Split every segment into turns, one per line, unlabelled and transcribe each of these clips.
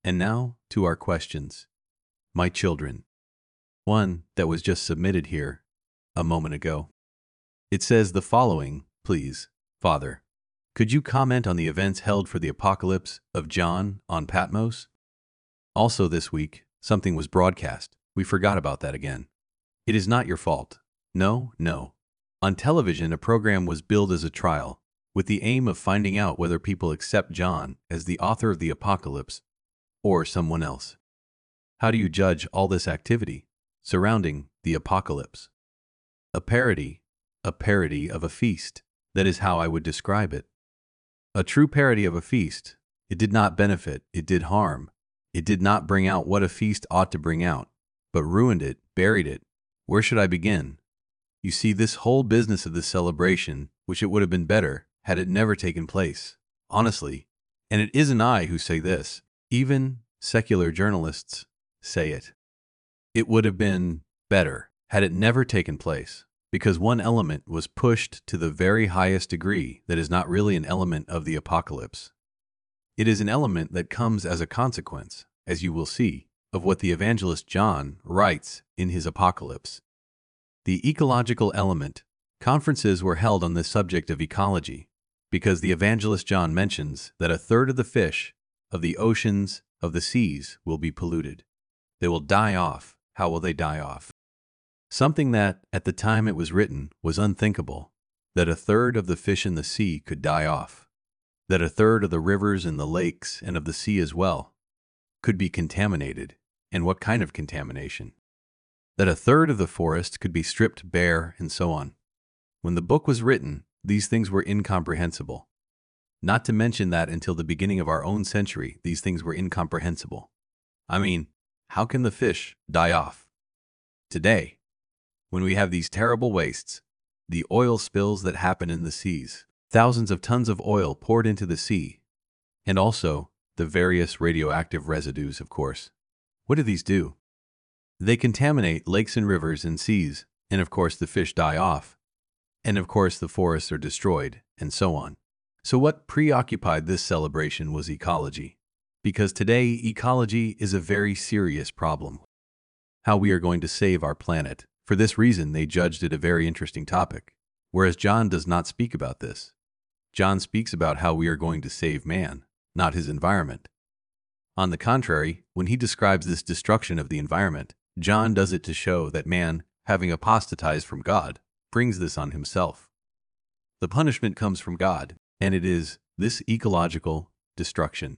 And now to our questions. My children. One that was just submitted here a moment ago. It says the following, please, Father. Could you comment on the events held for the apocalypse of John on Patmos? Also this week, something was broadcast. We forgot about that again. It is not your fault. No. On television, a program was billed as a trial, with the aim of finding out whether people accept John as the author of the apocalypse or someone else. How do you judge all this activity surrounding the apocalypse? A parody of a feast. That is how I would describe it. A true parody of a feast. It did not benefit, it did harm. It did not bring out what a feast ought to bring out, but ruined it, buried it. Where should I begin? You see, this whole business of this celebration, which it would have been better had it never taken place, honestly, and it isn't I who say this, even secular journalists say it. It would have been better had it never taken place, because one element was pushed to the very highest degree that is not really an element of the apocalypse. It is an element that comes as a consequence, as you will see, of what the evangelist John writes in his apocalypse. The ecological element. Conferences were held on this subject of ecology, because the evangelist John mentions that a third of the fish, of the oceans, of the seas will be polluted. They will die off. How will they die off? Something that, at the time it was written, was unthinkable, that a third of the fish in the sea could die off, that a third of the rivers and the lakes and of the sea as well could be contaminated, and what kind of contamination, that a third of the forest could be stripped bare, and so on. When the book was written, these things were incomprehensible. Not to mention that until the beginning of our own century, these things were incomprehensible. I mean, how can the fish die off? Today, when we have these terrible wastes, the oil spills that happen in the seas, thousands of tons of oil poured into the sea, and also the various radioactive residues, of course. What do these do? They contaminate lakes and rivers and seas, and of course the fish die off, and of course the forests are destroyed, and so on. So what preoccupied this celebration was ecology, because today ecology is a very serious problem. How we are going to save our planet. For this reason, they judged it a very interesting topic, whereas John does not speak about this. John speaks about how we are going to save man, not his environment. On the contrary, when he describes this destruction of the environment, John does it to show that man, having apostatized from God, brings this on himself. The punishment comes from God, and it is this ecological destruction.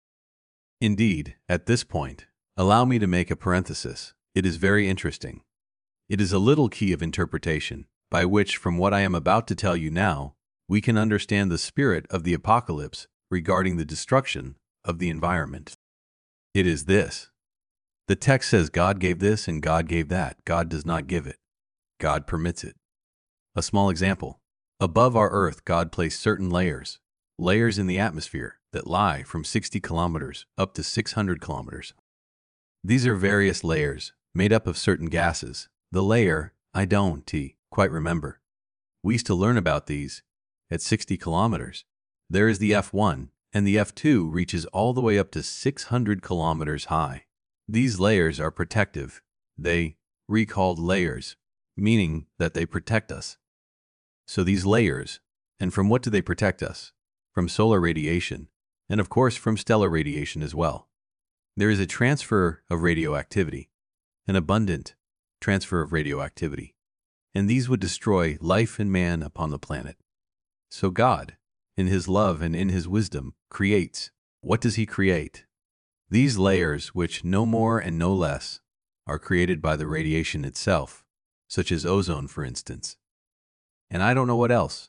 Indeed, at this point, allow me to make a parenthesis. It is very interesting. It is a little key of interpretation, by which, from what I am about to tell you now, we can understand the spirit of the apocalypse regarding the destruction of the environment. It is this. The text says God gave this and God gave that. God does not give it. God permits it. A small example. Above our earth, God placed certain layers in the atmosphere that lie from 60 kilometers up to 600 kilometers. These are various layers made up of certain gases. The layer, I don't quite remember. We used to learn about these at 60 kilometers. There is the F1, and the F2 reaches all the way up to 600 kilometers high. These layers are protective. They recalled layers, meaning that they protect us. So these layers, and from what do they protect us? From solar radiation, and of course from stellar radiation as well. There is a transfer of radioactivity, an abundant transfer of radioactivity, and these would destroy life and man upon the planet. So God, in His love and in His wisdom, creates. What does He create? These layers, which no more and no less are created by the radiation itself, such as ozone, for instance. And I don't know what else.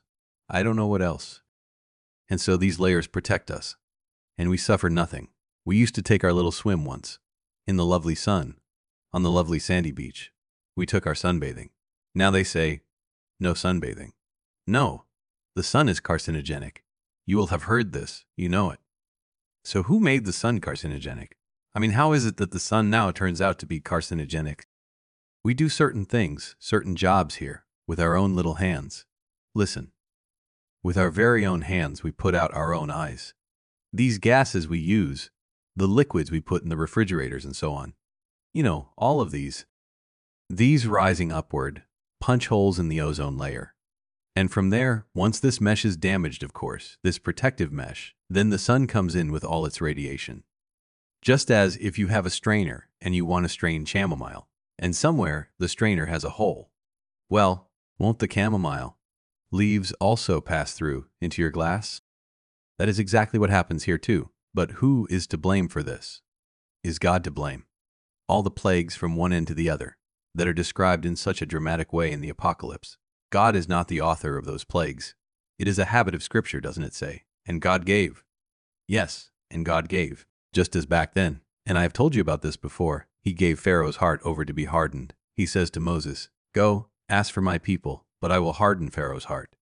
And so these layers protect us, and we suffer nothing. We used to take our little swim once, in the lovely sun, on the lovely sandy beach. We took our sunbathing. Now they say, no sunbathing. No, the sun is carcinogenic. You will have heard this, you know it. So who made the sun carcinogenic? I mean, how is it that the sun now turns out to be carcinogenic? We do certain things, certain jobs here, with our own little hands. Listen. With our very own hands we put out our own eyes. These gases we use the liquids we put in the refrigerators and so on. You know, all of these. These rising upward punch holes in the ozone layer. And from there, once this mesh is damaged, of course, this protective mesh, then the sun comes in with all its radiation. Just as if you have a strainer and you want to strain chamomile, and somewhere the strainer has a hole. Well, won't the chamomile leaves also pass through into your glass? That is exactly what happens here too. But who is to blame for this? Is God to blame? All the plagues from one end to the other that are described in such a dramatic way in the Apocalypse. God is not the author of those plagues. It is a habit of Scripture, doesn't it say? And God gave. Yes, and God gave. Just as back then, and I have told you about this before, he gave Pharaoh's heart over to be hardened. He says to Moses, "Go, ask for my people, but I will harden Pharaoh's heart."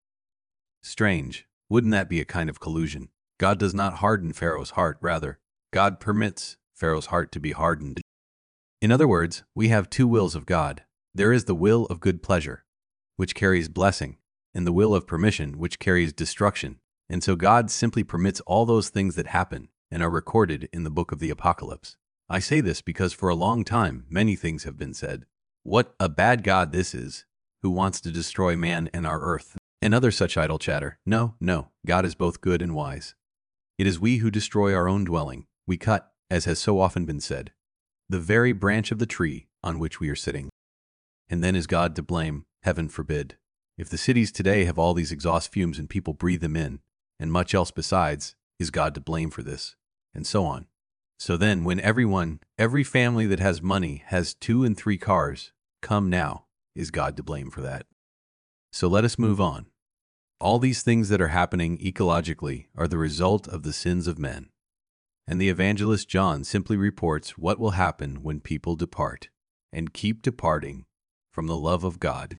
Strange. Wouldn't that be a kind of collusion? God does not harden Pharaoh's heart, rather, God permits Pharaoh's heart to be hardened. In other words, we have two wills of God. There is the will of good pleasure, which carries blessing, and the will of permission, which carries destruction. And so God simply permits all those things that happen and are recorded in the book of the Apocalypse. I say this because for a long time, many things have been said. What a bad God this is, who wants to destroy man and our earth, and other such idle chatter. No, God is both good and wise. It is we who destroy our own dwelling. We cut, as has so often been said, the very branch of the tree on which we are sitting. And then is God to blame? Heaven forbid. If the cities today have all these exhaust fumes and people breathe them in, and much else besides, is God to blame for this? And so on. So then, when every family that has money has 2 and 3 cars, come now, is God to blame for that? So let us move on. All these things that are happening ecologically are the result of the sins of men. And the evangelist John simply reports what will happen when people depart, and keep departing from the love of God.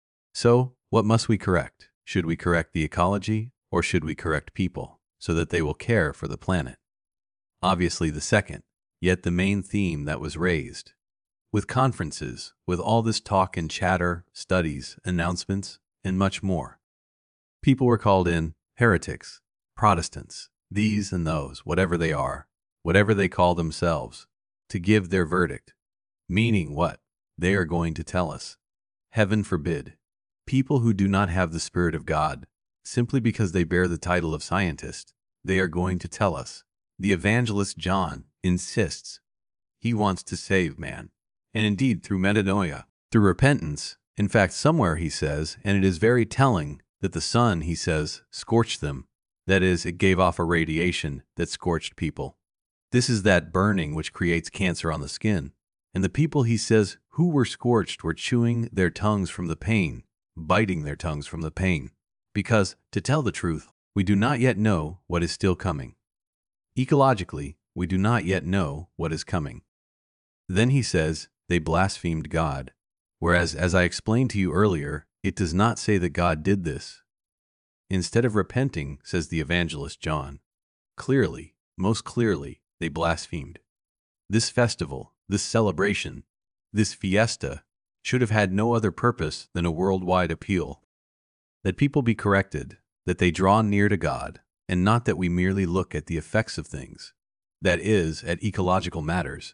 So, what must we correct? Should we correct the ecology, or should we correct people, so that they will care for the planet? Obviously the second, yet the main theme that was raised. With conferences, with all this talk and chatter, studies, announcements, and much more. People were called in heretics, Protestants, these and those, whatever they are, whatever they call themselves, to give their verdict. Meaning what? They are going to tell us. Heaven forbid. People who do not have the Spirit of God, simply because they bear the title of scientist, they are going to tell us. The evangelist John insists. He wants to save man. And indeed, through metanoia, through repentance. In fact, somewhere he says, and it is very telling, that the sun, he says, scorched them. That is, it gave off a radiation that scorched people. This is that burning which creates cancer on the skin. And the people, he says, who were scorched were chewing their tongues from the pain, biting their tongues from the pain. Because, to tell the truth, we do not yet know what is still coming. Ecologically, we do not yet know what is coming. Then he says, they blasphemed God. Whereas, as I explained to you earlier, it does not say that God did this. Instead of repenting, says the evangelist John, clearly, most clearly, they blasphemed. This festival, this celebration, this fiesta, should have had no other purpose than a worldwide appeal. That people be corrected, that they draw near to God, and not that we merely look at the effects of things, that is, at ecological matters.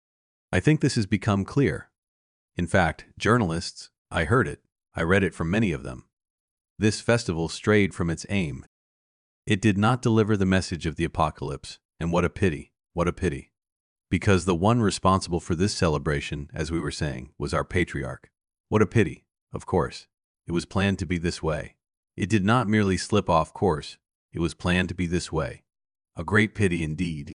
I think this has become clear. In fact, journalists, I heard it, I read it from many of them. This festival strayed from its aim. It did not deliver the message of the apocalypse, and what a pity, what a pity. Because the one responsible for this celebration, as we were saying, was our patriarch. What a pity, of course. It was planned to be this way. It did not merely slip off course, it was planned to be this way. A great pity indeed.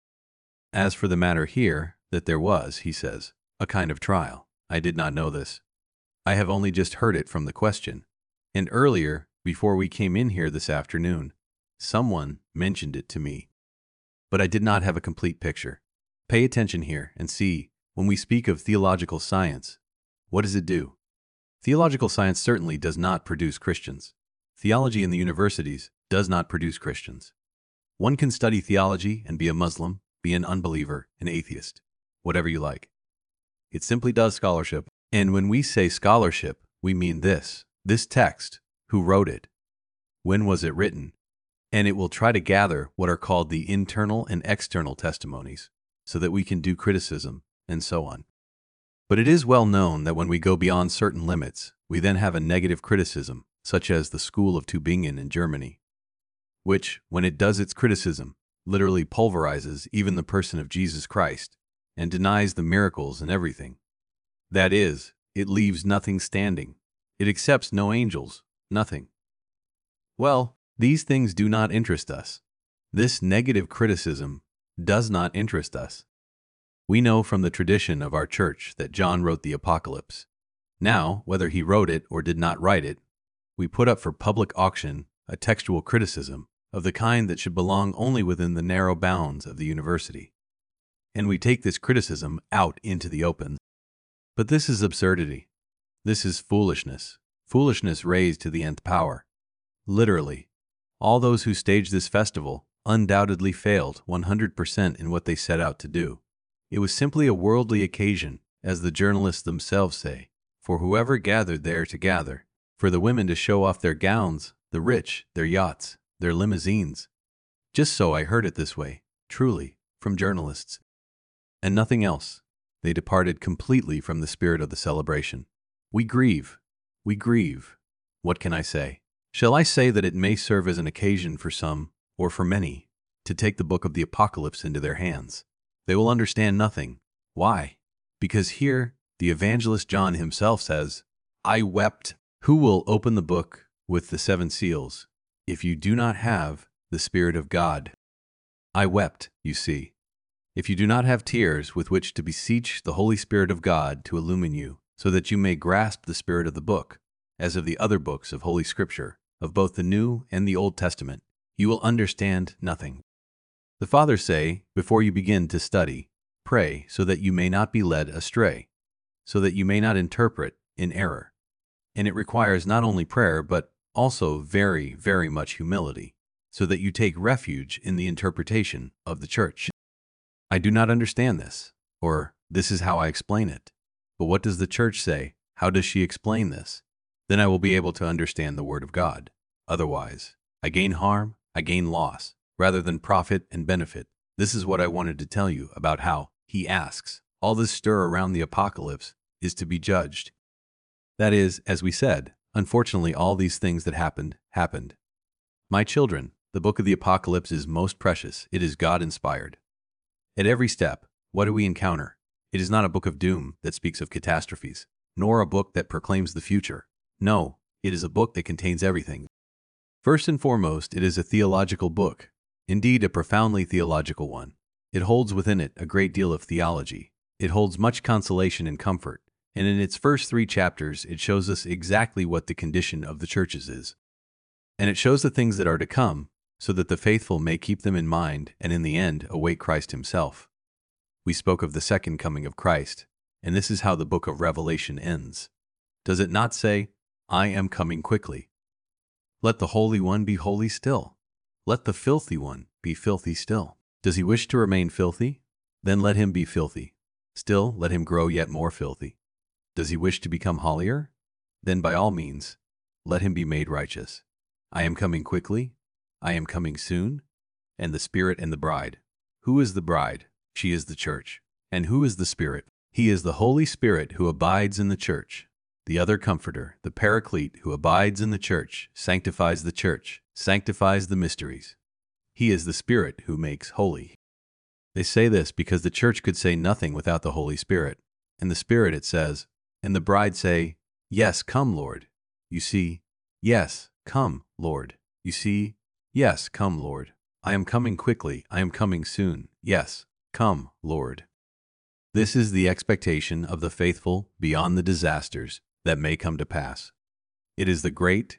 As for the matter here, that there was, he says, a kind of trial. I did not know this. I have only just heard it from the question. And earlier, before we came in here this afternoon, someone mentioned it to me. But I did not have a complete picture. Pay attention here and see, when we speak of theological science, what does it do? Theological science certainly does not produce Christians. Theology in the universities does not produce Christians. One can study theology and be a Muslim, be an unbeliever, an atheist, whatever you like. It simply does scholarship. And when we say scholarship, we mean this text, who wrote it, when was it written, and it will try to gather what are called the internal and external testimonies. so that we can do criticism, and so on. But it is well known that when we go beyond certain limits, we then have a negative criticism, such as the School of Tübingen in Germany, which, when it does its criticism, literally pulverizes even the person of Jesus Christ and denies the miracles and everything. That is, it leaves nothing standing. It accepts no angels, nothing. Well, these things do not interest us. This negative criticism does not interest us. We know from the tradition of our church that John wrote the Apocalypse. Now, whether he wrote it or did not write it, we put up for public auction a textual criticism of the kind that should belong only within the narrow bounds of the university. And we take this criticism out into the open. But this is absurdity. This is foolishness. Foolishness raised to the nth power. Literally, all those who staged this festival undoubtedly failed 100% in what they set out to do. It was simply a worldly occasion, as the journalists themselves say, for whoever gathered there to gather, for the women to show off their gowns, the rich, their yachts, their limousines. Just so I heard it this way, truly, from journalists. And nothing else. They departed completely from the spirit of the celebration. We grieve. We grieve. What can I say? Shall I say that it may serve as an occasion for some, or for many, to take the book of the Apocalypse into their hands? They will understand nothing. Why? Because here, the evangelist John himself says, I wept. Who will open the book with the 7 seals if you do not have the Spirit of God? I wept, you see. If you do not have tears with which to beseech the Holy Spirit of God to illumine you, so that you may grasp the spirit of the book, as of the other books of Holy Scripture, of both the New and the Old Testament, you will understand nothing. The Fathers say, before you begin to study, pray so that you may not be led astray, so that you may not interpret in error. And it requires not only prayer, but also very, very much humility, so that you take refuge in the interpretation of the church. I do not understand this, or this is how I explain it. But what does the church say? How does she explain this? Then I will be able to understand the word of God. Otherwise, I gain harm, I gain loss, rather than profit and benefit. This is what I wanted to tell you about how, he asks, all this stir around the apocalypse is to be judged. That is, as we said, unfortunately all these things that happened. My children, the book of the Apocalypse is most precious. It is God-inspired. At every step, what do we encounter? It is not a book of doom that speaks of catastrophes, nor a book that proclaims the future. No, it is a book that contains everything. First and foremost, it is a theological book, indeed a profoundly theological one. It holds within it a great deal of theology. It holds much consolation and comfort, and in its first 3 chapters it shows us exactly what the condition of the churches is. And it shows the things that are to come, so that the faithful may keep them in mind and in the end await Christ himself. We spoke of the second coming of Christ, and this is how the book of Revelation ends. Does it not say, I am coming quickly? Let the Holy One be holy still. Let the filthy one be filthy still. Does he wish to remain filthy? Then let him be filthy. Still, let him grow yet more filthy. Does he wish to become holier? Then by all means, let him be made righteous. I am coming quickly. I am coming soon. And the Spirit and the bride. Who is the bride? She is the church. And who is the Spirit? He is the Holy Spirit who abides in the church. The other Comforter, the Paraclete who abides in the church, sanctifies the mysteries. He is the Spirit who makes holy. They say this because the church could say nothing without the Holy Spirit. And the Spirit, it says, and the bride say, Yes, come, Lord. You see, yes, come, Lord. You see, yes, come, Lord. I am coming quickly. I am coming soon. Yes, come, Lord. This is the expectation of the faithful beyond the disasters that may come to pass. It is the great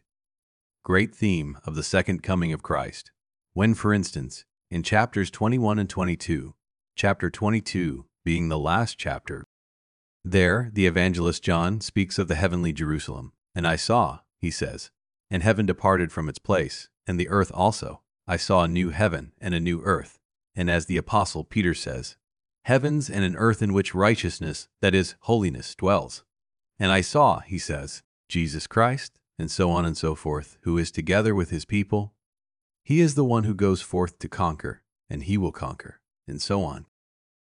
theme of the second coming of Christ. When, for instance, in chapters 21 and 22, chapter 22 being the last chapter, there the evangelist John speaks of the heavenly Jerusalem. And I saw, he says, and heaven departed from its place, and the earth also. I saw a new heaven and a new earth. And as the apostle Peter says, heavens and an earth in which righteousness, that is, holiness, dwells. And I saw, he says, Jesus Christ, and so on and so forth, who is together with his people. He is the one who goes forth to conquer, and he will conquer, and so on.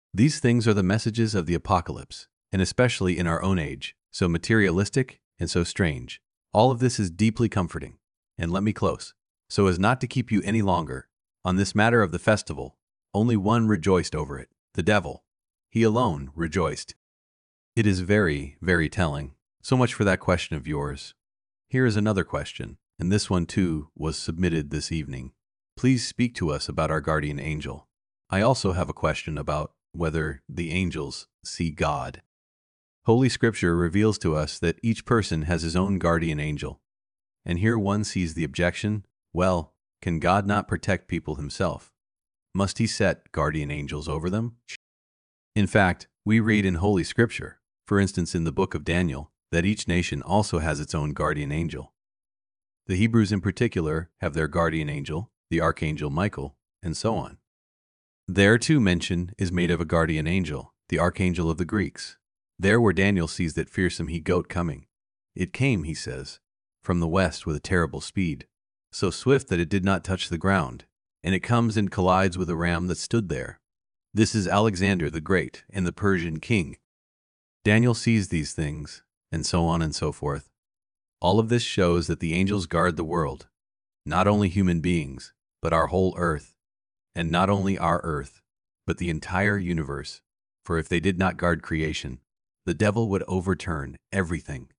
These things are the messages of the apocalypse, and especially in our own age, so materialistic and so strange. All of this is deeply comforting. And let me close, so as not to keep you any longer. On this matter of the festival, only one rejoiced over it, the devil. He alone rejoiced. It is very, very telling. So much for that question of yours. Here is another question, and this one too was submitted this evening. Please speak to us about our guardian angel. I also have a question about whether the angels see God. Holy Scripture reveals to us that each person has his own guardian angel. And here one sees the objection, well, can God not protect people himself? Must he set guardian angels over them? In fact, we read in Holy Scripture, for instance in the book of Daniel, that each nation also has its own guardian angel. The Hebrews in particular have their guardian angel, the archangel Michael, and so on. There too mention is made of a guardian angel, the archangel of the Greeks. There where Daniel sees that fearsome he-goat coming. It came, he says, from the west with a terrible speed, so swift that it did not touch the ground, and it comes and collides with a ram that stood there. This is Alexander the Great and the Persian king. Daniel sees these things, and so on and so forth. All of this shows that the angels guard the world, not only human beings, but our whole earth, and not only our earth, but the entire universe, for if they did not guard creation, the devil would overturn everything.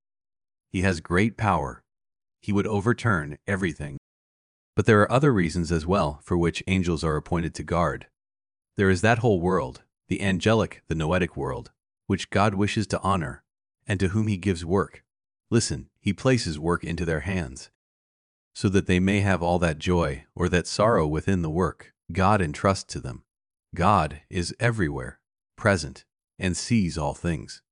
He has great power. He would overturn everything. But there are other reasons as well for which angels are appointed to guard. There is that whole world, the angelic, the noetic world, which God wishes to honor, and to whom he gives work. Listen, he places work into their hands, so that they may have all that joy or that sorrow within the work God entrusts to them. God is everywhere, present, and sees all things.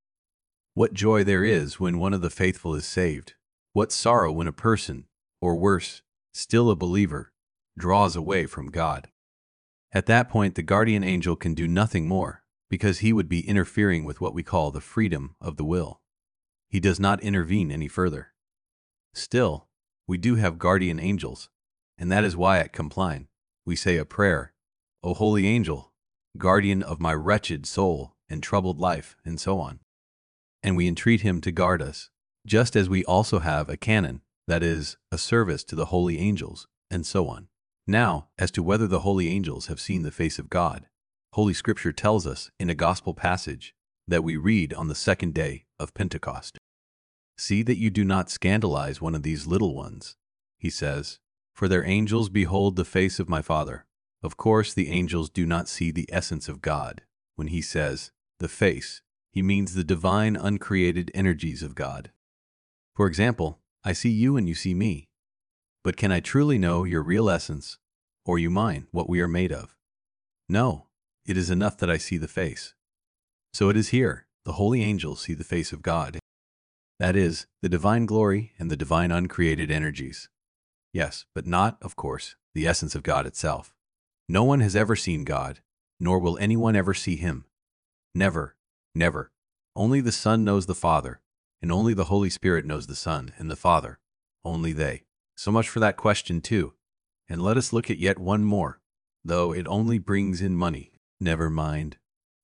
What joy there is when one of the faithful is saved. What sorrow when a person, or worse, still a believer, draws away from God. At that point, the guardian angel can do nothing more, because he would be interfering with what we call the freedom of the will. He does not intervene any further. Still, we do have guardian angels, and that is why at Compline we say a prayer, O holy angel, guardian of my wretched soul and troubled life, and so on. And we entreat him to guard us, just as we also have a canon, that is, a service to the holy angels, and so on. Now, as to whether the holy angels have seen the face of God, Holy Scripture tells us in a gospel passage that we read on the second day of Pentecost. See that you do not scandalize one of these little ones, he says, for their angels behold the face of my Father. Of course, the angels do not see the essence of God. When he says the face, he means the divine uncreated energies of God. For example, I see you and you see me. But can I truly know your real essence, or you mine, what we are made of? No, it is enough that I see the face. So it is here, the holy angels see the face of God. That is, the divine glory and the divine uncreated energies. Yes, but not, of course, the essence of God itself. No one has ever seen God, nor will anyone ever see him. Never, never. Only the Son knows the Father, and only the Holy Spirit knows the Son and the Father. Only they. So much for that question too. And let us look at yet one more, though it only brings in money. Never mind.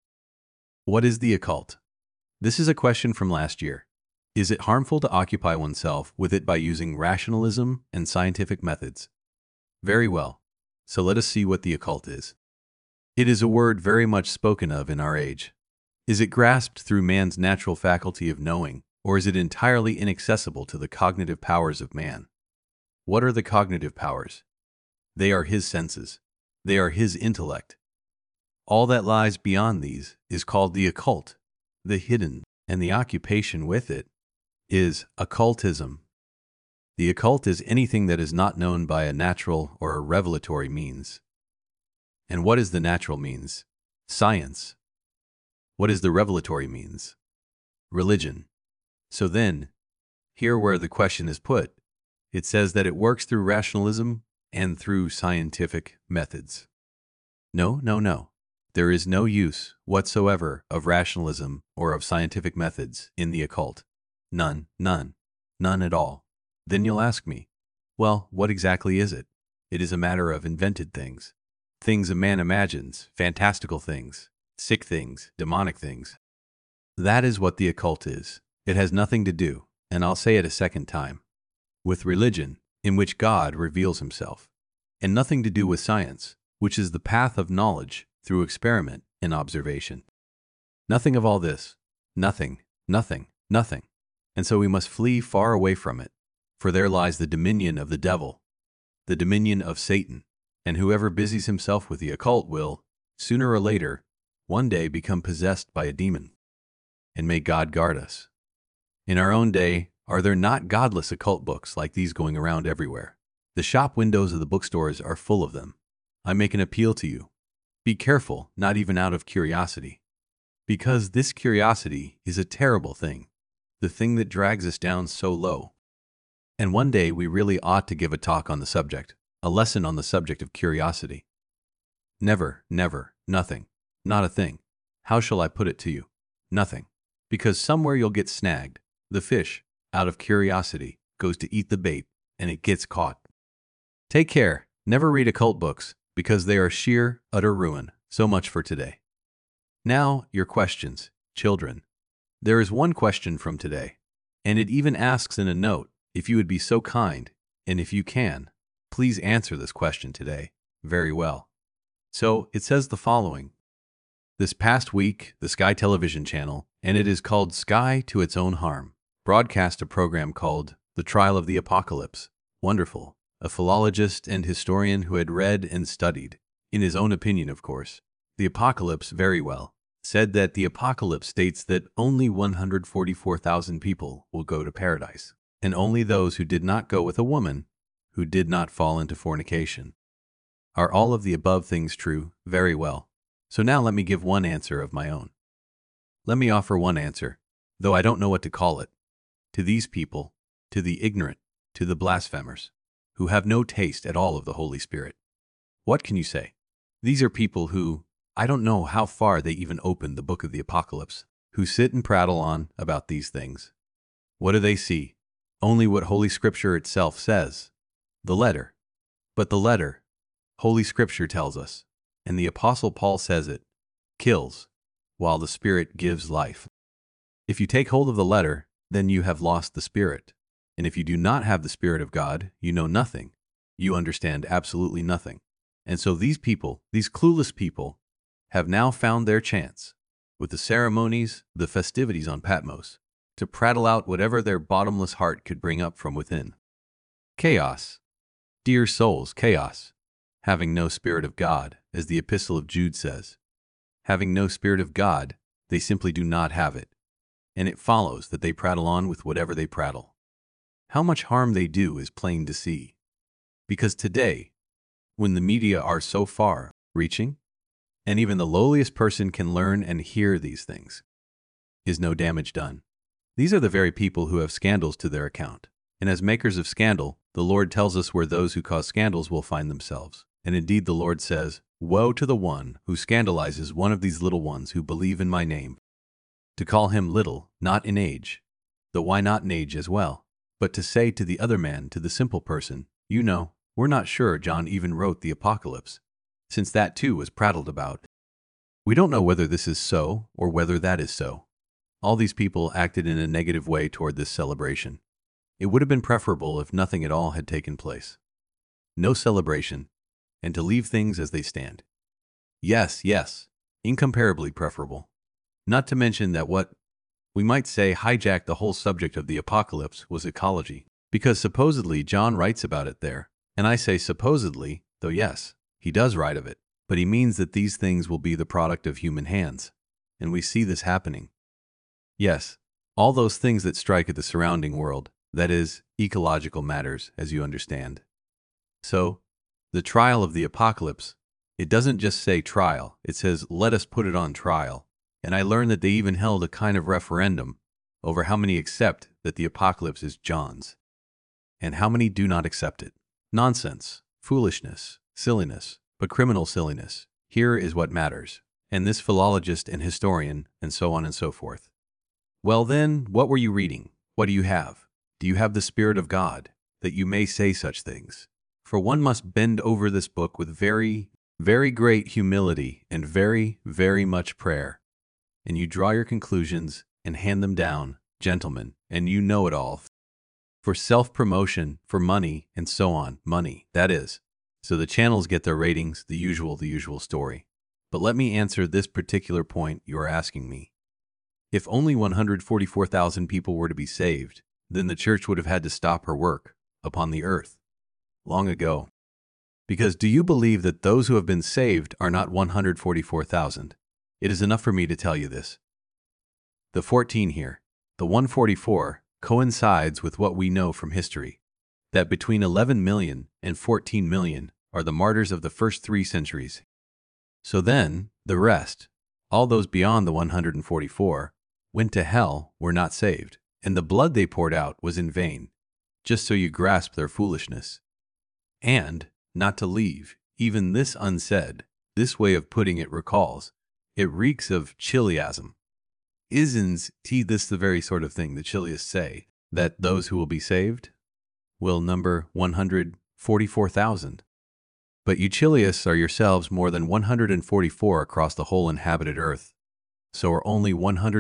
What is the occult? This is a question from last year. Is it harmful to occupy oneself with it by using rationalism and scientific methods? Very well. So let us see what the occult is. It is a word very much spoken of in our age. Is it grasped through man's natural faculty of knowing, or is it entirely inaccessible to the cognitive powers of man? What are the cognitive powers? They are his senses. They are his intellect. All that lies beyond these is called the occult, the hidden, and the occupation with it is occultism. The occult is anything that is not known by a natural or a revelatory means. And what is the natural means? Science. What is the revelatory means? Religion. So then, here where the question is put, it says that it works through rationalism and through scientific methods. No, no, no. There is no use whatsoever of rationalism or of scientific methods in the occult. None, none, none at all. Then you'll ask me, well, what exactly is it? It is a matter of invented things. things a man imagines, fantastical things, sick things, demonic things. That is what the occult is. It has nothing to do, and I'll say it a second time, with religion, in which God reveals himself, and nothing to do with science, which is the path of knowledge through experiment and observation. Nothing of all this. Nothing, nothing, nothing. And so we must flee far away from it, for there lies the dominion of the devil, the dominion of Satan, and whoever busies himself with the occult will, sooner or later, one day become possessed by a demon. And may God guard us. In our own day, are there not godless occult books like these going around everywhere? The shop windows of the bookstores are full of them. I make an appeal to you. Be careful, not even out of curiosity. Because this curiosity is a terrible thing, the thing that drags us down so low. And one day we really ought to give a talk on the subject, a lesson on the subject of curiosity. Never, never, nothing, not a thing. How shall I put it to you? Nothing. Because somewhere you'll get snagged. The fish, out of curiosity, goes to eat the bait, and it gets caught. Take care. Never read occult books, because they are sheer, utter ruin. So much for today. Now, your questions, children. There is one question from today, and it even asks in a note, if you would be so kind, and if you can, please answer this question today. Very well. So, it says the following. This past week, the Sky Television channel, and it is called Sky to Its Own Harm, broadcast a program called The Trial of the Apocalypse. Wonderful. A philologist and historian who had read and studied, in his own opinion of course, the Apocalypse very well, said that the Apocalypse states that only 144,000 people will go to paradise, and only those who did not go with a woman who did not fall into fornication. Are all of the above things true? Very well. So now let me give one answer of my own. Let me offer one answer, though I don't know what to call it, to these people, to the ignorant, to the blasphemers, who have no taste at all of the Holy Spirit. What can you say? These are people who, I don't know how far they even opened the book of the Apocalypse, who sit and prattle on about these things. What do they see? Only what Holy Scripture itself says. The letter. But the letter, Holy Scripture tells us, and the Apostle Paul says it, kills, while the Spirit gives life. If you take hold of the letter, then you have lost the Spirit. And if you do not have the Spirit of God, you know nothing. You understand absolutely nothing. And so these people, these clueless people, have now found their chance, with the ceremonies, the festivities on Patmos, to prattle out whatever their bottomless heart could bring up from within. Chaos. Dear souls, chaos. Having no Spirit of God, as the Epistle of Jude says. Having no Spirit of God, they simply do not have it. And it follows that they prattle on with whatever they prattle. How much harm they do is plain to see. Because today, when the media are so far reaching, and even the lowliest person can learn and hear these things, is no damage done. These are the very people who have scandals to their account. And as makers of scandal, the Lord tells us where those who cause scandals will find themselves. And indeed the Lord says, woe to the one who scandalizes one of these little ones who believe in my name. To call him little, not in age, though why not in age as well? But to say to the other man, to the simple person, you know, we're not sure John even wrote the Apocalypse, since that too was prattled about. We don't know whether this is so or whether that is so. All these people acted in a negative way toward this celebration. It would have been preferable if nothing at all had taken place. No celebration, and to leave things as they stand. Yes, yes, incomparably preferable. Not to mention that what we might say hijacked the whole subject of the Apocalypse was ecology, because supposedly John writes about it there. And I say supposedly, though yes, he does write of it, but he means that these things will be the product of human hands, and we see this happening. Yes, all those things that strike at the surrounding world, that is, ecological matters, as you understand. So, the trial of the Apocalypse, it doesn't just say trial, it says let us put it on trial. And I learned that they even held a kind of referendum over how many accept that the Apocalypse is John's, and how many do not accept it. Nonsense, foolishness, silliness, but criminal silliness. Here is what matters. And this philologist and historian, and so on and so forth. Well then, what were you reading? What do you have? Do you have the Spirit of God, that you may say such things? For one must bend over this book with very very great humility and very, very much prayer. And you draw your conclusions and hand them down, gentlemen, and you know it all. For self-promotion, for money, and so on. Money, that is. So the channels get their ratings, the usual story. But let me answer this particular point you are asking me. If only 144,000 people were to be saved, then the church would have had to stop her work upon the earth long ago. Because do you believe that those who have been saved are not 144,000? It is enough for me to tell you this. The 14 here, the 144, coincides with what we know from history, that between 11 million and 14 million are the martyrs of the first 3 centuries. So then, the rest, all those beyond the 144, went to hell, were not saved, and the blood they poured out was in vain, just so you grasp their foolishness. And, not to leave even this unsaid, this way of putting it recalls, it reeks of Chiliasm. Isn't this the very sort of thing the Chiliasts say, that those who will be saved will number 144,000? But you Chiliasts are yourselves more than 144 across the whole inhabited earth. So are only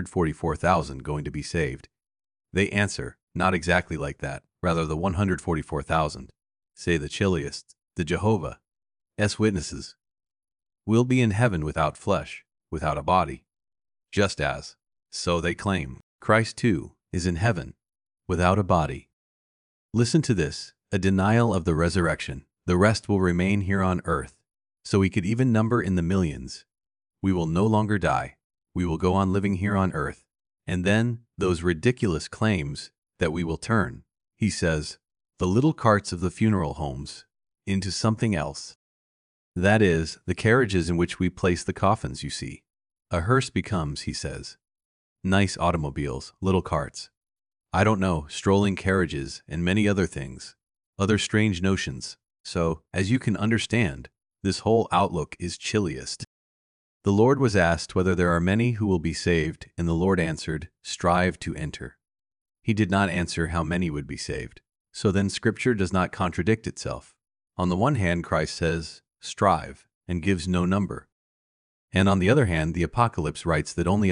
144,000 going to be saved? They answer, not exactly like that, rather the 144,000, say the Chiliasts, the Jehovah's Witnesses, will be in heaven without flesh, without a body. Just as, so they claim, Christ too is in heaven, without a body. Listen to this, a denial of the resurrection. The rest will remain here on earth, so we could even number in the millions. We will no longer die. We will go on living here on earth. And then, those ridiculous claims that we will turn, he says, the little carts of the funeral homes, into something else. That is, the carriages in which we place the coffins, you see. A hearse becomes, he says, nice automobiles, little carts. I don't know, strolling carriages, and many other things, other strange notions. So, as you can understand, this whole outlook is Chiliast. The Lord was asked whether there are many who will be saved, and the Lord answered, strive to enter. He did not answer how many would be saved. So then Scripture does not contradict itself. On the one hand, Christ says, strive, and gives no number. And on the other hand, the Apocalypse writes that only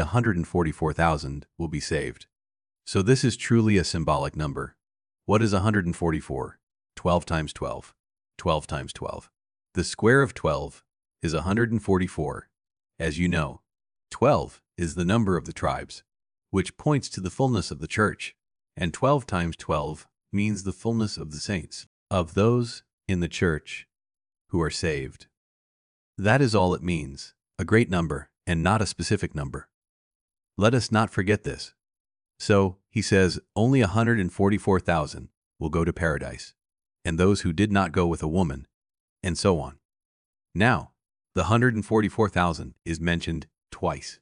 144,000 will be saved. So this is truly a symbolic number. What is 144? 12 times 12. 12 times 12. The square of 12 is 144. As you know, 12 is the number of the tribes, which points to the fullness of the church, and 12 times 12 means the fullness of the saints, of those in the church who are saved. That is all it means, a great number and not a specific number. Let us not forget this. So, he says, only 144,000 will go to paradise, and those who did not go with a woman, and so on. Now, the 144,000 is mentioned twice.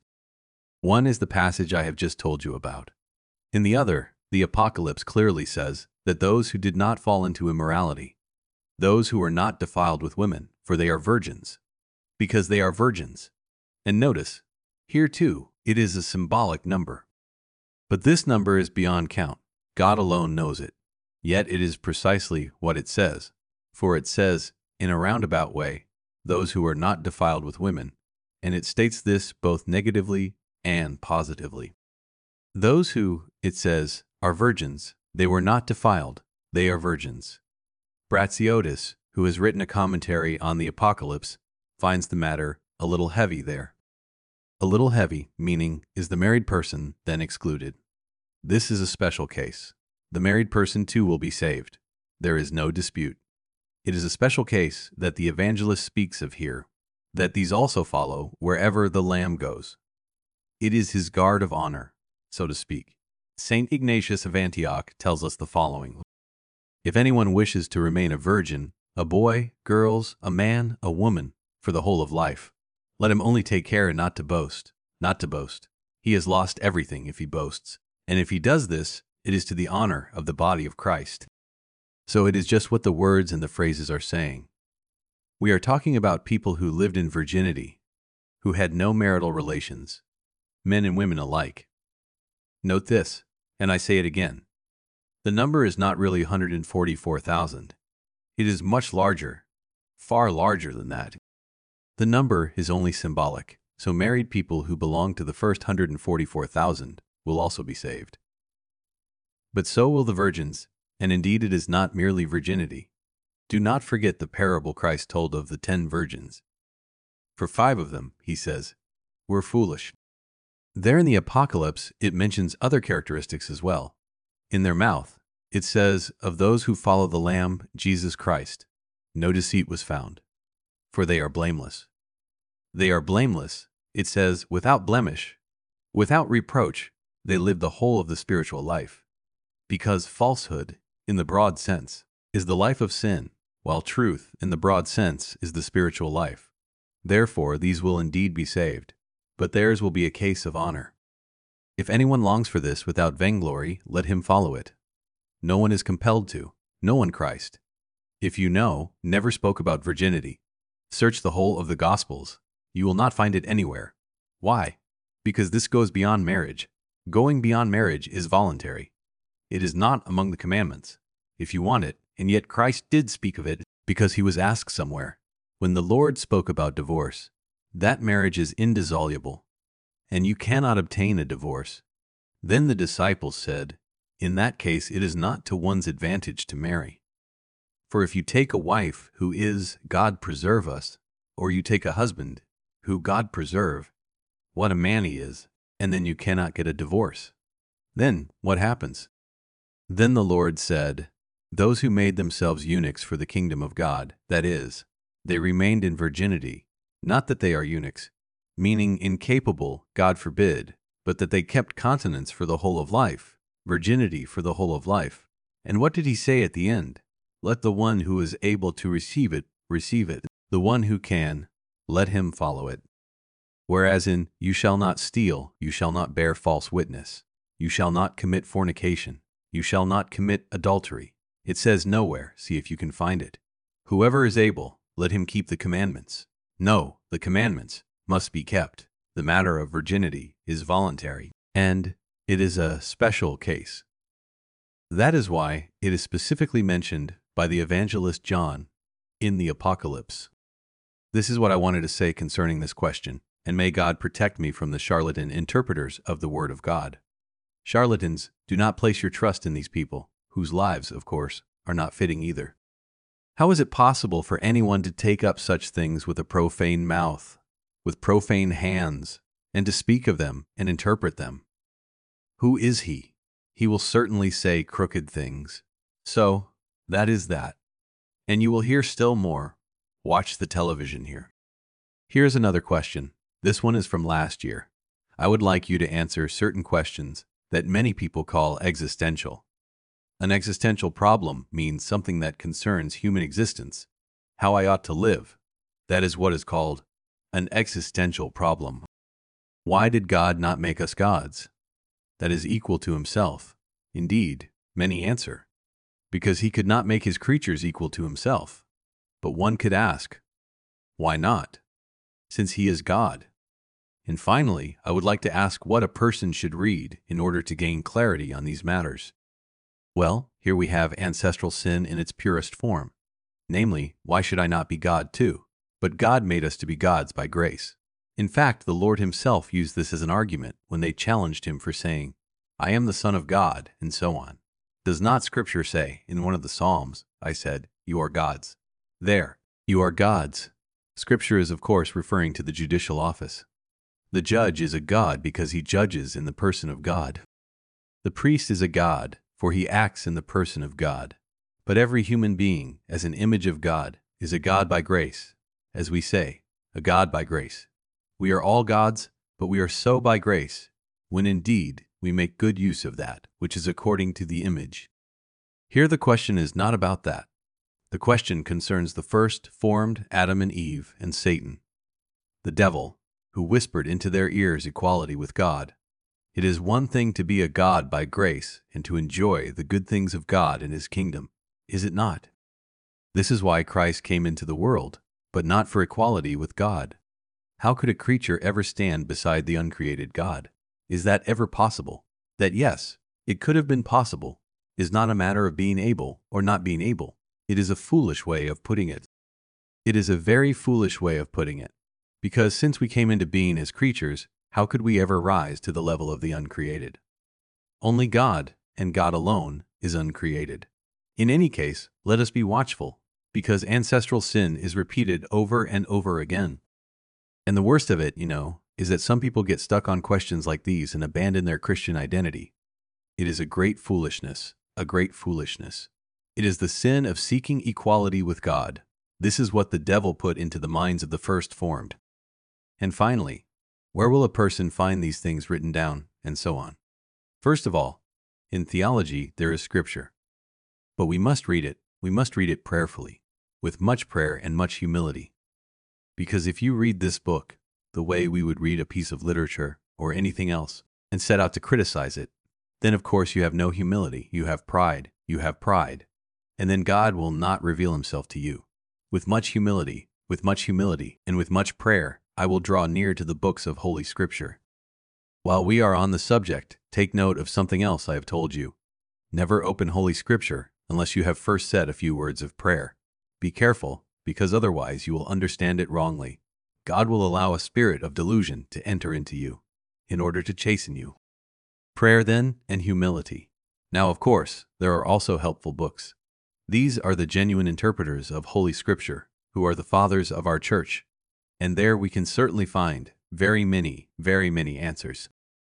One is the passage I have just told you about. In the other, the Apocalypse clearly says that those who did not fall into immorality, those who are not defiled with women, for they are virgins, because they are virgins. And notice, here too, it is a symbolic number. But this number is beyond count. God alone knows it. Yet it is precisely what it says, for it says, in a roundabout way, those who are not defiled with women, and it states this both negatively and positively. Those who, it says, are virgins, they were not defiled, they are virgins. Bratsiotis, who has written a commentary on the Apocalypse, finds the matter a little heavy there. A little heavy, meaning, is the married person then excluded? This is a special case. The married person too will be saved. There is no dispute. It is a special case that the evangelist speaks of here, that these also follow wherever the Lamb goes. It is his guard of honor, so to speak. Saint Ignatius of Antioch tells us the following. If anyone wishes to remain a virgin, a boy, girls, a man, a woman, for the whole of life, let him only take care not to boast, not to boast. He has lost everything if he boasts, and if he does this, it is to the honor of the body of Christ. So it is just what the words and the phrases are saying. We are talking about people who lived in virginity, who had no marital relations, men and women alike. Note this, and I say it again. The number is not really 144,000. It is much larger, far larger than that. The number is only symbolic, so married people who belong to the first 144,000 will also be saved. But so will the virgins, and indeed it is not merely virginity. Do not forget the parable Christ told of the 10 virgins. For 5 of them, he says, were foolish. There in the Apocalypse, it mentions other characteristics as well. In their mouth, it says, of those who follow the Lamb, Jesus Christ, no deceit was found, for they are blameless. They are blameless, it says, without blemish, without reproach, they live the whole of the spiritual life. Because falsehood, in the broad sense, is the life of sin, while truth, in the broad sense, is the spiritual life. Therefore, these will indeed be saved, but theirs will be a case of honor. If anyone longs for this without vainglory, let him follow it. No one is compelled to, no one Christ. If you never spoke about virginity, search the whole of the Gospels. You will not find it anywhere. Why? Because this goes beyond marriage. Going beyond marriage is voluntary. It is not among the commandments. If you want it, and yet Christ did speak of it because he was asked somewhere. When the Lord spoke about divorce, that marriage is indissoluble, and you cannot obtain a divorce. Then the disciples said, in that case it is not to one's advantage to marry. For if you take a wife who is, God preserve us, or you take a husband who God preserve, what a man he is, and then you cannot get a divorce. Then what happens? Then the Lord said, those who made themselves eunuchs for the kingdom of God, that is, they remained in virginity, not that they are eunuchs, meaning incapable, God forbid, but that they kept continence for the whole of life, virginity for the whole of life. And what did he say at the end? Let the one who is able to receive it. The one who can, let him follow it. Whereas in, you shall not steal, you shall not bear false witness, you shall not commit fornication, you shall not commit adultery. It says nowhere, see if you can find it. Whoever is able, let him keep the commandments. No, the commandments must be kept. The matter of virginity is voluntary, and it is a special case. That is why it is specifically mentioned by the evangelist John in the Apocalypse. This is what I wanted to say concerning this question, and may God protect me from the charlatan interpreters of the Word of God. Charlatans, do not place your trust in these people, whose lives, of course, are not fitting either. How is it possible for anyone to take up such things with a profane mouth, with profane hands, and to speak of them and interpret them? Who is he? He will certainly say crooked things. So, that is that. And you will hear still more. Watch the television here. Here's another question. This one is from last year. I would like you to answer certain questions that many people call existential. An existential problem means something that concerns human existence, how I ought to live. That is what is called an existential problem. Why did God not make us gods? That is equal to himself. Indeed, many answer, because he could not make his creatures equal to himself. But one could ask, why not? Since he is God. And finally, I would like to ask what a person should read in order to gain clarity on these matters. Well, here we have ancestral sin in its purest form. Namely, why should I not be God too? But God made us to be gods by grace. In fact, the Lord himself used this as an argument when they challenged him for saying, I am the Son of God, and so on. Does not Scripture say, in one of the Psalms, I said, you are gods? There, you are gods. Scripture is, of course, referring to the judicial office. The judge is a god because he judges in the person of God. The priest is a god, for he acts in the person of God. But every human being, as an image of God, is a god by grace. As we say, a god by grace. We are all gods, but we are so by grace, when indeed we make good use of that, which is according to the image. Here the question is not about that. The question concerns the first formed Adam and Eve and Satan, the devil, who whispered into their ears equality with God. It is one thing to be a god by grace and to enjoy the good things of God and his kingdom, is it not? This is why Christ came into the world, but not for equality with God. How could a creature ever stand beside the uncreated God? Is that ever possible? That yes, it could have been possible, is not a matter of being able or not being able. It is a foolish way of putting it. It is a very foolish way of putting it. Because since we came into being as creatures, how could we ever rise to the level of the uncreated? Only God, and God alone, is uncreated. In any case, let us be watchful, because ancestral sin is repeated over and over again. And the worst of it, is that some people get stuck on questions like these and abandon their Christian identity. It is a great foolishness, a great foolishness. It is the sin of seeking equality with God. This is what the devil put into the minds of the first formed. And finally, where will a person find these things written down, and so on? First of all, in theology there is Scripture. But we must read it prayerfully, with much prayer and much humility. Because if you read this book the way we would read a piece of literature or anything else, and set out to criticize it, then of course you have no humility, you have pride, and then God will not reveal himself to you. With much humility, and with much prayer, I will draw near to the books of Holy Scripture. While we are on the subject, take note of something else I have told you. Never open Holy Scripture unless you have first said a few words of prayer. Be careful, because otherwise you will understand it wrongly. God will allow a spirit of delusion to enter into you, in order to chasten you. Prayer then, and humility. Now, of course, there are also helpful books. These are the genuine interpreters of Holy Scripture, who are the fathers of our church, and there we can certainly find very many answers.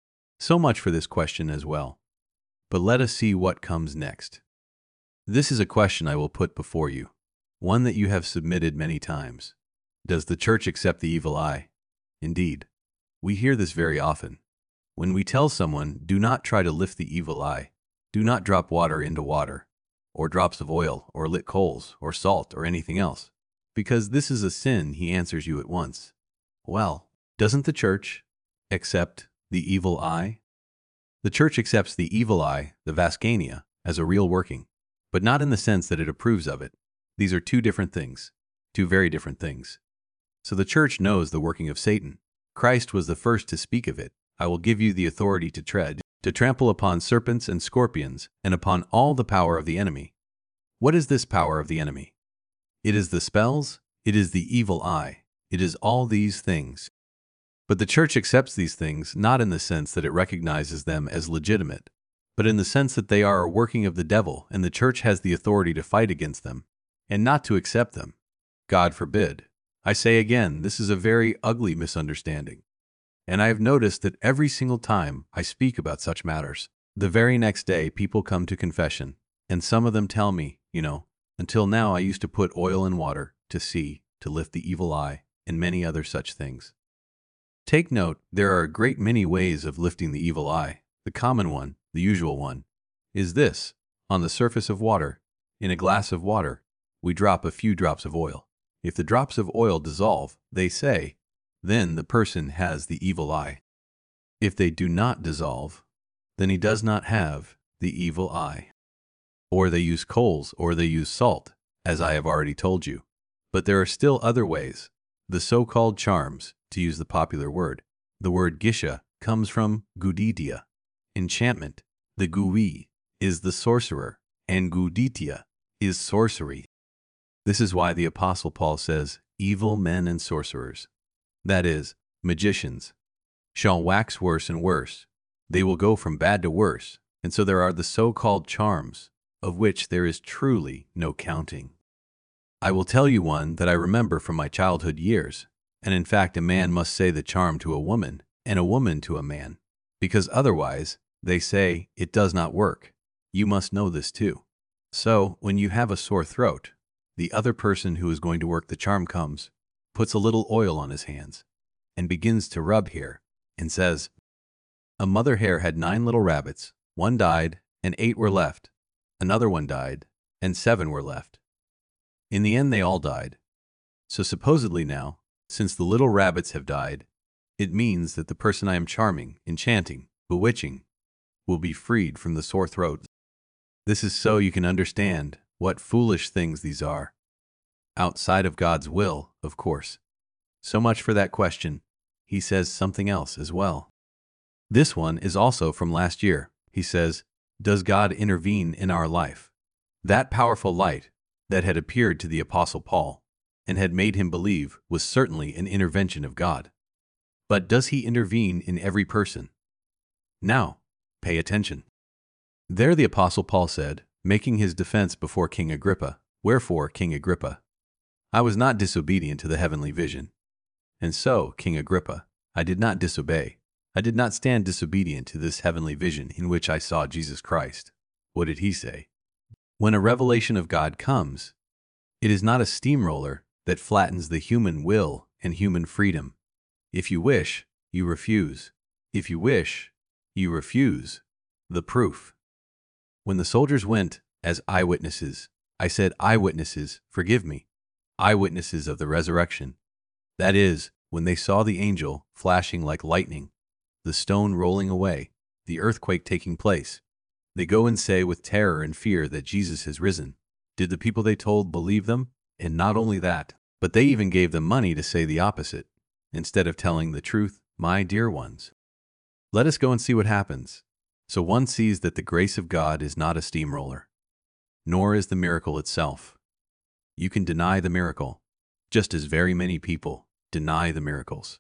So much for this question as well. But let us see what comes next. This is a question I will put before you, one that you have submitted many times. Does the church accept the evil eye? Indeed, we hear this very often. When we tell someone, do not try to lift the evil eye, do not drop water into water, or drops of oil, or lit coals, or salt, or anything else, because this is a sin, he answers you at once. Well, doesn't the church accept the evil eye? The church accepts the evil eye, the Vaskania, as a real working, but not in the sense that it approves of it. These are two different things, two very different things. So the church knows the working of Satan. Christ was the first to speak of it. I will give you the authority to tread, to trample upon serpents and scorpions, and upon all the power of the enemy. What is this power of the enemy? It is the spells, it is the evil eye, it is all these things. But the church accepts these things not in the sense that it recognizes them as legitimate, but in the sense that they are a working of the devil, and the church has the authority to fight against them, and not to accept them. God forbid. I say again, this is a very ugly misunderstanding. And I have noticed that every single time I speak about such matters, the very next day people come to confession, and some of them tell me, until now I used to put oil in water, to see, to lift the evil eye, and many other such things. Take note, there are a great many ways of lifting the evil eye. The common one, the usual one, is this. On the surface of water, in a glass of water, we drop a few drops of oil. If the drops of oil dissolve, they say, then the person has the evil eye. If they do not dissolve, then he does not have the evil eye. Or they use coals, or they use salt, as I have already told you. But there are still other ways, the so-called charms, to use the popular word. The word gisha comes from guditia, enchantment. The gui is the sorcerer, and guditia is sorcery. This is why the Apostle Paul says, evil men and sorcerers, that is, magicians, shall wax worse and worse. They will go from bad to worse, and so there are the so-called charms, of which there is truly no counting. I will tell you one that I remember from my childhood years, and in fact a man must say the charm to a woman, and a woman to a man, because otherwise, they say, it does not work. You must know this too. So, when you have a sore throat, the other person who is going to work the charm comes, puts a little oil on his hands, and begins to rub here, and says, a mother hare had 9 little rabbits, 1 died, and 8 were left. Another one died, and 7 were left. In the end they all died. So supposedly now, since the little rabbits have died, it means that the person I am charming, enchanting, bewitching, will be freed from the sore throat. This is so you can understand what foolish things these are. Outside of God's will, of course. So much for that question. He says something else as well. This one is also from last year. He says, does God intervene in our life? That powerful light that had appeared to the Apostle Paul, and had made him believe was certainly an intervention of God. But does he intervene in every person? Now, pay attention. There the Apostle Paul said, making his defense before King Agrippa, "Wherefore, King Agrippa, I was not disobedient to the heavenly vision. And so, King Agrippa, I did not disobey. I did not stand disobedient to this heavenly vision in which I saw Jesus Christ." What did he say? When a revelation of God comes, it is not a steamroller that flattens the human will and human freedom. If you wish, you refuse. If you wish, you refuse. The proof. When the soldiers went as eyewitnesses, I said, eyewitnesses, forgive me, eyewitnesses of the resurrection. That is, when they saw the angel flashing like lightning, the stone rolling away, the earthquake taking place, they go and say with terror and fear that Jesus has risen. Did the people they told believe them? And not only that, but they even gave them money to say the opposite, instead of telling the truth, my dear ones. Let us go and see what happens. So one sees that the grace of God is not a steamroller, nor is the miracle itself. You can deny the miracle, just as very many people deny the miracles.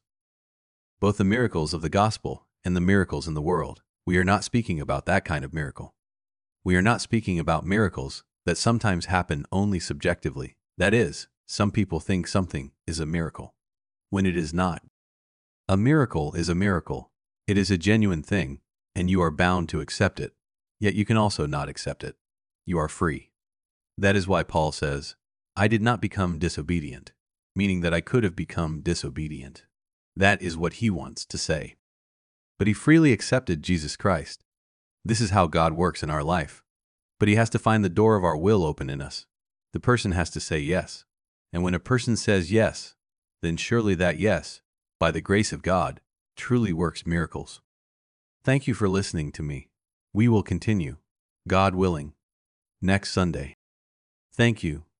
Both the miracles of the gospel and the miracles in the world, we are not speaking about that kind of miracle. We are not speaking about miracles that sometimes happen only subjectively. That is, some people think something is a miracle, when it is not. A miracle is a miracle. It is a genuine thing, and you are bound to accept it. Yet you can also not accept it. You are free. That is why Paul says, I did not become disobedient, meaning that I could have become disobedient. That is what he wants to say. But he freely accepted Jesus Christ. This is how God works in our life. But he has to find the door of our will open in us. The person has to say yes. And when a person says yes, then surely that yes, by the grace of God, truly works miracles. Thank you for listening to me. We will continue, God willing, next Sunday. Thank you.